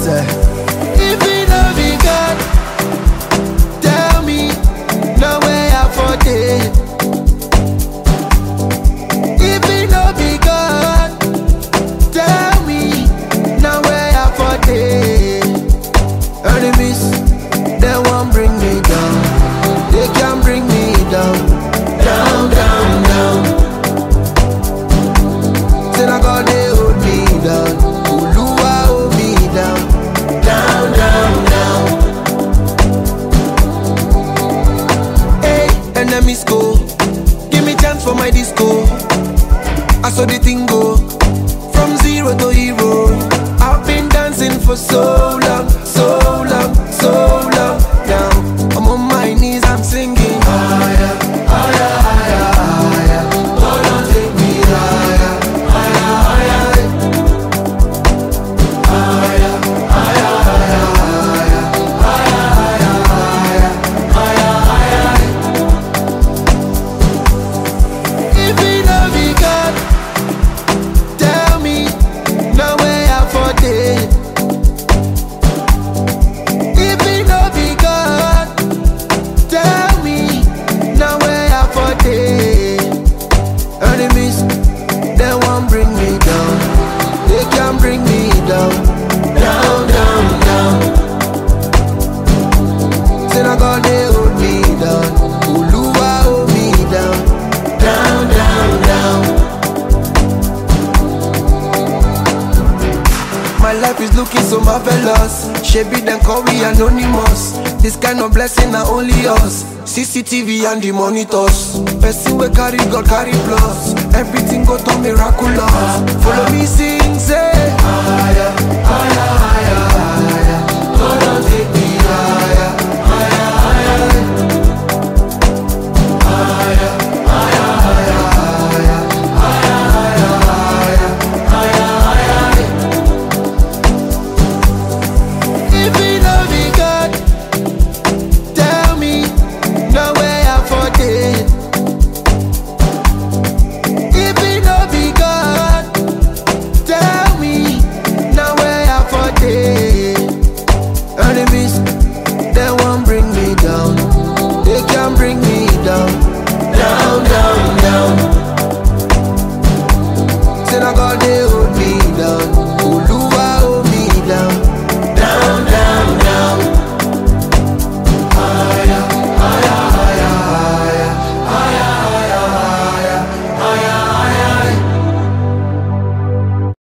say, if it no be God, tell me, no way I for day. If it no be God, tell me, no way I for day. Enemies, they won't bring me down. They can't bring me down. Down, down, down. Till I got they hold me down. Uluwa hold me down. Down, down, down. Hey, enemies go. Give me chance for my disco. I saw the thing go. From zero to hero. I've been dancing for so long, so long, so long. Now I'm on my knees, I'm singing. Higher, higher, higher, higher. Oh, don't take me higher, higher, higher. Higher, higher, higher, higher, higher, higher, higher, higher. If it no be God, tell me, no way I for day. If it no be God, tell me, no way I for day. Enemies, they won't bring me down. They can't bring me down. Down, down, down. Till I got they hold me down. Uluwa hold me down. Down, down, down. My life is looking so marvelous. Shebi them call we anonymous. This kind of blessing are only us. CCTV and the monitors. Person we carry God carry plus. Everything go to miraculous. Follow me sing say higher.